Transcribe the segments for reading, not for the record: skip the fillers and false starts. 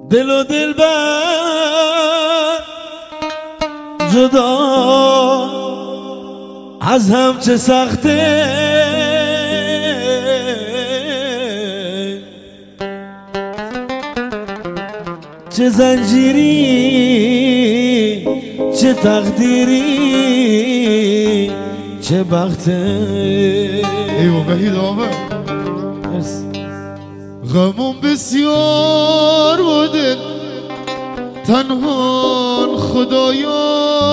دل و دلبر جدا از هم چه سخته، چه زنجیری چه تقدیری چه بخته. ایوه وحید آمه غمون بسیار بوده تنها خدایا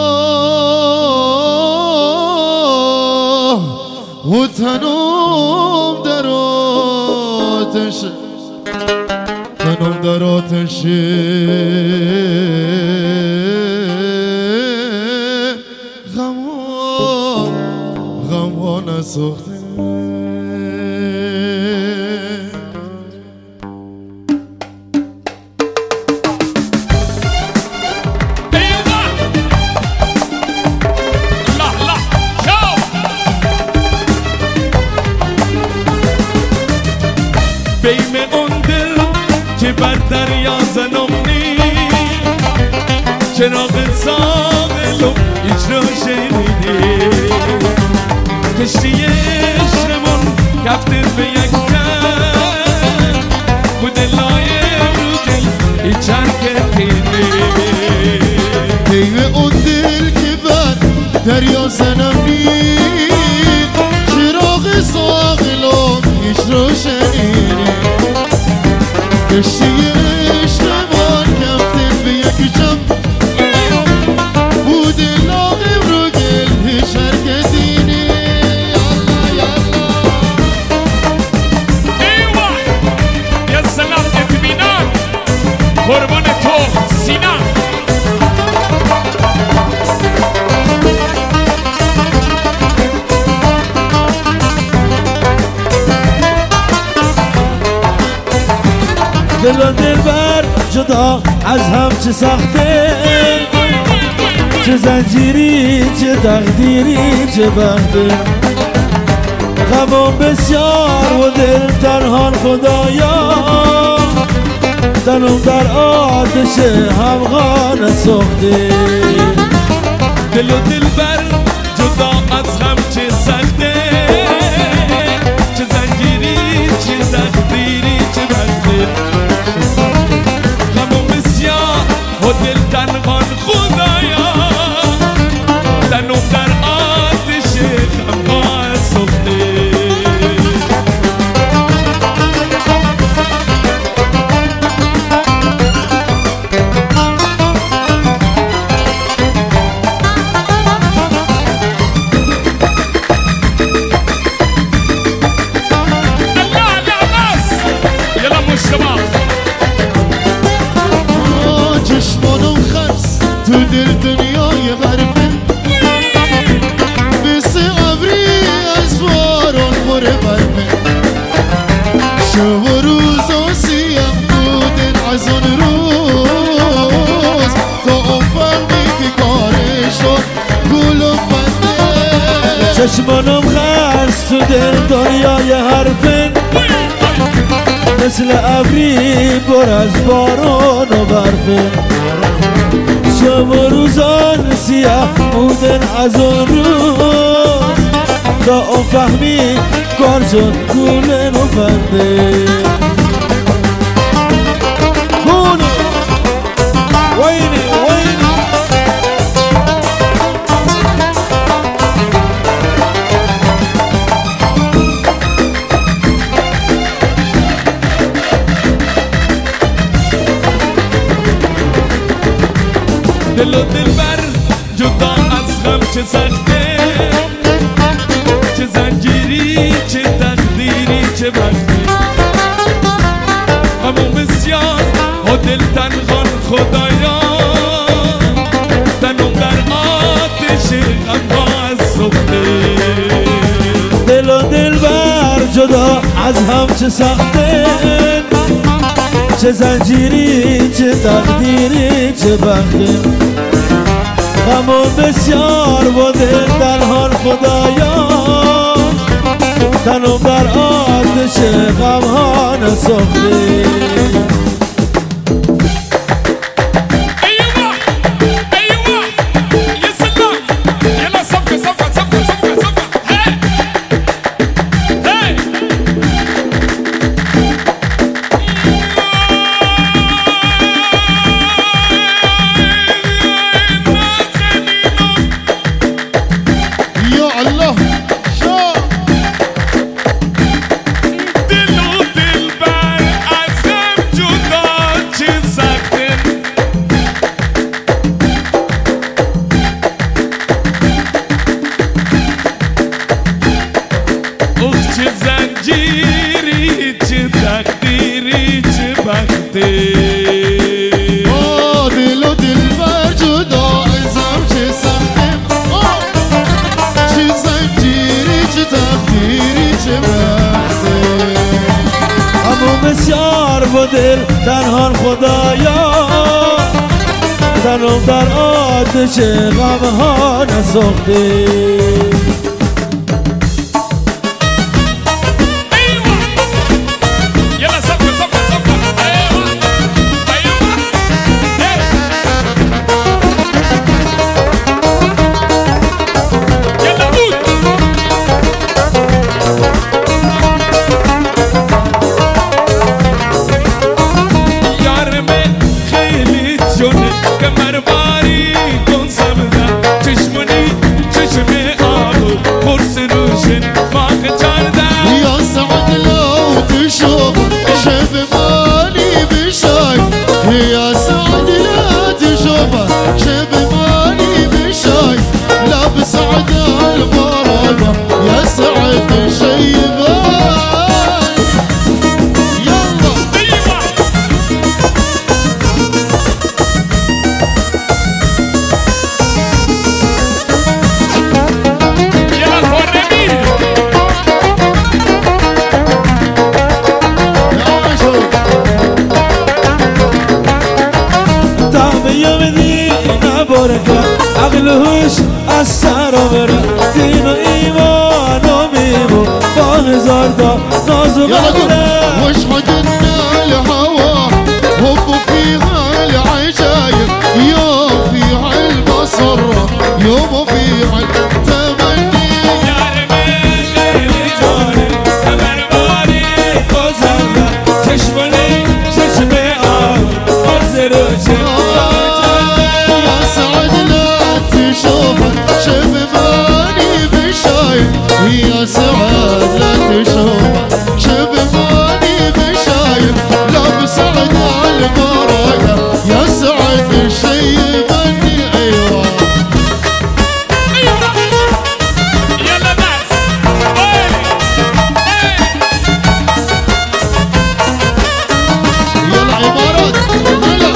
و تنم در آتش، تنم در آتش غم نسوخته. بیم اون دل که بر دریا زنمنی چراغ ساغلم هیچ رو شنیدی، کشتی عشقمون کفتر به یک کن بود لای رو دل هیچ حرکت دیدی. بیم اون دل که بر دریا زنمنی چراغ ساغلم هیچ رو شنیدی، کشتی عشقمان کفتن به یک جمع بود لاغم رو گل هیچ حرکتینی. یالله یالله ایوه یه سلام اطمینان قربان تو سینا. دل و دلبر جدا از هم چه سخته، چه زنجیری چه تقدیری چه بخته. غمم بسیار و دل تنها خدایا، تنم در آتش همغان سوخته. دل و دلبر جدا از هم چه سخته، چه زنجیری چه تقدیری چه بخته. و دل تنهان خدایا، تنم در آتش غم‌ها سوخته. الله بس یلا مشتبه چشمانم خرس تو دل دنیای غربه، مثل ابری از باران پر غربه. شب و روز آسیم بودن از آن روز تا اون فهمی که کارش شد گل و فنده. چشمانم خرس تو دل دنیای حرفن، مثل ابری پر از باران و برفه. شب و روزان سیاه بودن از اون روز تا اون فهمی کار شد گل و فنده. گونه وینی وینی دل و دلبر جدا از غم چه سخته، چه زنجیری چه تقدیری چه بخته. غمم بسیار و دل تنهان خدایا، تنم در آتش غم‌ها سوخته. دل و دلبر جدا از هم چه سخته، چه زنجیری چه تقدیری چه بخته. غمم بسیار و دل تنهان خدایا، تنم در آتش غم‌ها نسوخته. بسیار و دل تنها خدایا تنم در آتش غمها نسوخته عقلهوش از سر بره دین و ایمان و میمون با هزار تا ناز و غمره واشهدنا الهوى حب فيها العجايب يوم فيها المسرة يوم فيها التمني يا ربي خيلي جاني أمرباري قزلة تشمني تشمي أرزرشي يا سعد لا تشوف شبماني بشايف لا بسعد على المرايا يا سعد شيبني ايوه ايوه يلا ناس يلا عبارات يلا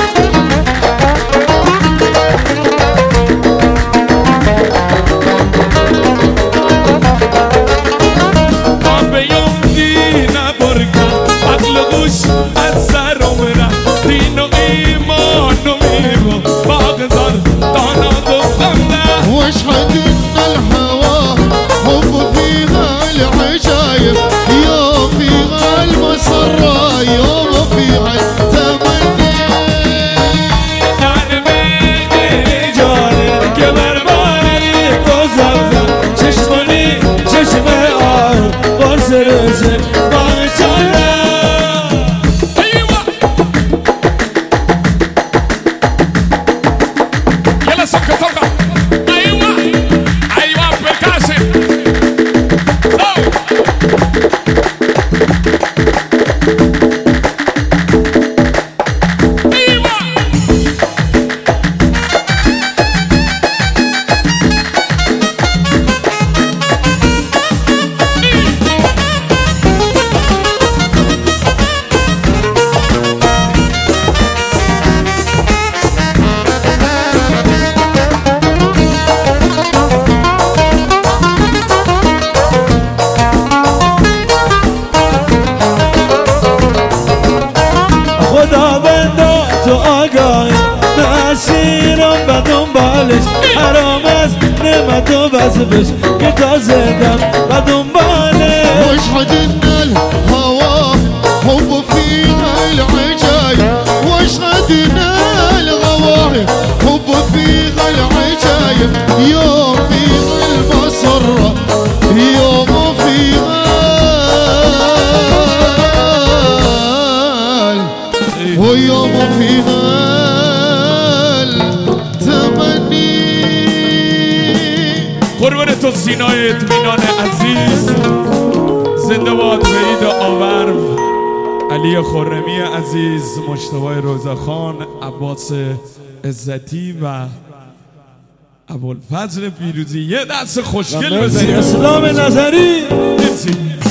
حرام است نعمت و وظیفش که تا زدم و دنباله واشهدنا الهوى حب فيها العجايب واشهدنا الغواهب حب فيها العجايب يوم فيها المسرة يوم فيها ويوم فيها قربان تو سینای اطمینان عزیز زنده باد وحید آورم علی خرمی عزیز مجتبی روزخان عباس عزتی و ابوالفضل پیروزی یه دست خوشگل بزنید اسلام نظری